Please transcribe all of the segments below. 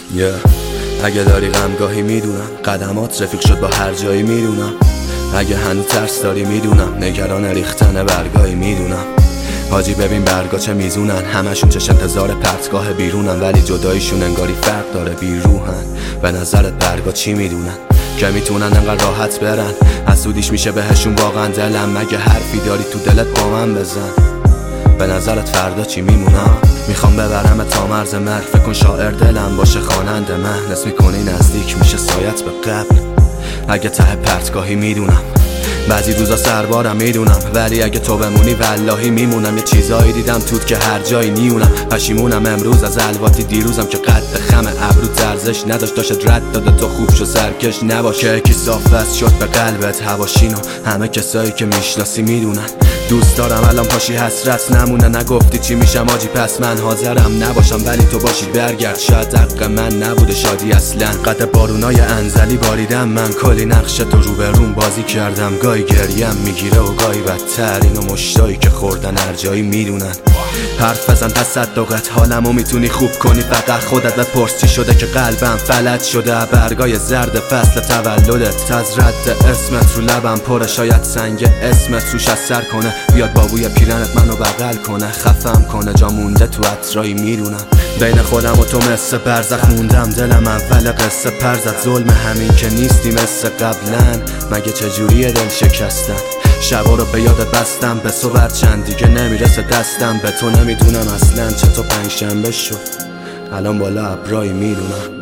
اگه داری غمگاهی میدونم، قدمات رفیق شد با هر جایی میدونم. اگه هنوز ترس داری میدونم، نگران ریختن برگاهی میدونم. حاجی ببین برگا چه میزونن، همشون چش انتظار پرتگاه بیرونن، ولی جداییشون انگاری فرق داره بیروحن. به نظرت برگا چی میدونن که میتونن انقدر راحت برن؟ حسودیش میشه بهشون واقعا دلم. مگه حرفی داری تو دلت با من بزن؟ به نظرت فردا چی میمونم؟ میخوام ببرم تا مرز مرگ، فکر کن شاعر دلم باشه خواننده من. نس میکنی نزدیک میشه سایت به قبل. اگه ته پرتگاهی میدونم، بعضی روزا سربارم میدونم، ولی اگه تو بمونی والله میمونم. یه چیزایی دیدم توت که هر جایی نیونم. پشیمونم امروز از الواتی دیروزم که قد خم ابرو ارزش نداشت. داشت رد داده تو خوب شو سرکش نباشه. کی صاف شد به قلبت هواشینو، همه کسایی که میشناسی میدونن. دوست دارم الان پاشی حسرت نمونه، نگفتی چی میشم آجی پس من حاضرم نباشم، ولی تو باشی برگرد. شاید حق من نبوده شادی اصلا. قد بارونای انزلی باریدم من، کلی نقش تو روبروم بازی کردم. گاهی گریم میگیره و گاهی بدتر، اینو مشتایی که خوردن هر جایی میدونن. حرف بزن تصدقت حالمو میتونی خوب کنی، فقط خودت بپرس چی شده که قلبم فلج شده. برگای زرد فصل تولدت، از رد اسمت رو لبم پره، شاید سنگ اسمت روش اثر کنه. بیاد بابوی پیرنت منو بغل کنه، خفم کنه، جا مونده تو عطرایی میدونم. بین خودم و تو مثل برزخ موندم، دلم اول قصه پرزد. ظلم همین که نیستی مثل قبلن، مگه چجوریه دل شکستن؟ شبا رو به یادت بستم، به صبح چند دیگه نمیرسه دستم. به تو نمیدونم اصلا چطور پنجشنبه شد، الان بالا ابرایی میدونم.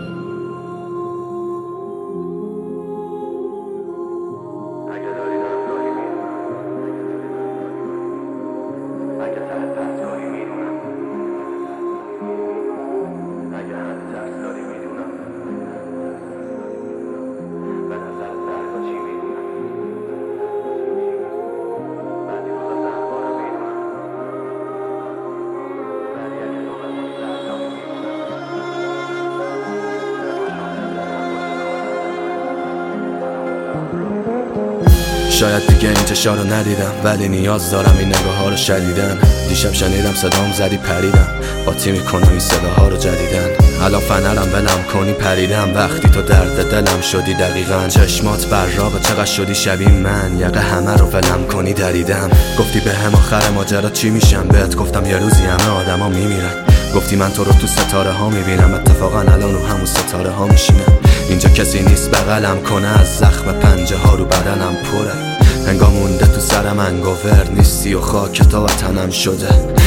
شاید دیگه این چشا رو ندیدم، ولی نیاز دارم این نگاه ها رو شدیدن. دیشب شنیدم صدام زدی پریدم، قاطی میکنم این صداها رو جدیدن. الان فنرم ولم کنی پریدم، وقتی تو درد دلم شدی دقیقا. چشمات براقه چقدر شدی شبیه من، یقه همه رو ولم کنی دریدم. گفتی به هم آخر ماجرا چی میشم، بهت گفتم یه روزی همه آدما میمیرن. گفتی من تو رو تو ستاره ها میبینم، اتفاقا الان رو همون ستاره ها میشینم. اینجا کسی نیست بغلم کنه، از زخم پنجه ها رو بدنم پره. انگار مونده تو سرم انگوور نیستی و خاک تا وطنم شده.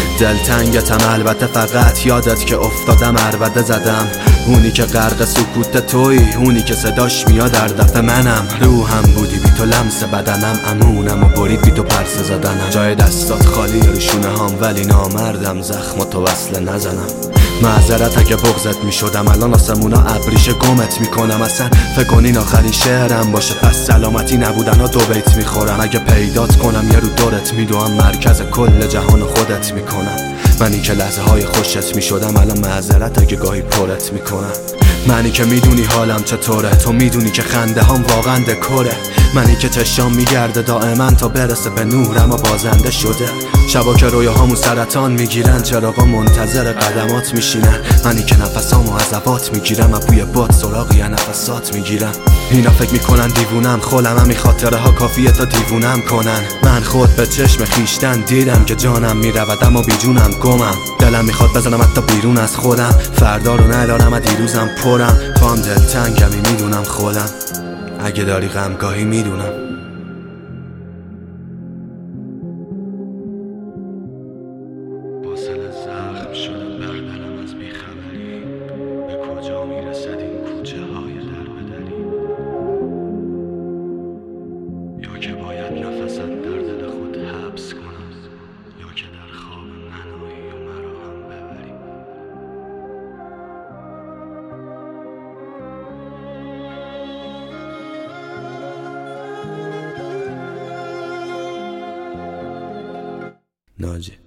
دلتنگتم البته، فقط یادت که افتادم عربده زدم. اونی که غرق سکوت تویی، اونی که صداش میاد در دفع منم. روحم بودی بی تو لمس بدنم، امونم و برید بی تو پرسه زدنم. جای دستات خالی رو شونه هام، ولی نامردم زخماتو وصله نزنم. معذرت اگه بغضت میشدم، الان آسمونا ابریشه گمت میکنم. اصلا فکر کنین آخرین شعرم باشه، پس سلامتی نبودن ها 2 بیت میخورم. اگه پیدات کنم یه رو دورت میدوام، مرکز کل جهان خودت میکنم. منی که لحظه های خوشت میشدم، الان معذرت اگه گاهی پرت میکنم. منی که میدونی حالم چطوره، تو میدونی که خنده هام واقعا دکوره. منی که چشام میگرده دائما تا برسه به نور، اما بازنده شده. شبا که رویاهامو سرطان میگیرن، چراغا منتظر قدمات میشینن. منی که نفسامو عذابات میگیرم، از بوی باد سراغی نفسات میگیرم. اینا فکر میکنن دیوونم، خولم همین خاطره ها کافیه تا دیوونم کنن. من خود به چشم خیشتن دیدم که جانم میرود اما بیجونم گمم. دلم میخواد بزنم حتی بیرون از خودم، فردا رو ندارم از دیروزم پرم. تو هم دلتنگمی میدونم خودم، اگه داری غمگاهی میدونم. واصل زخم شده بردلم از بیخبری، به کجا میرسد این کوچه های در بدری؟ یا که باید نفست در دل خود حبس کنم، یا که در خواب منایی و مرا هم ببری. ناجی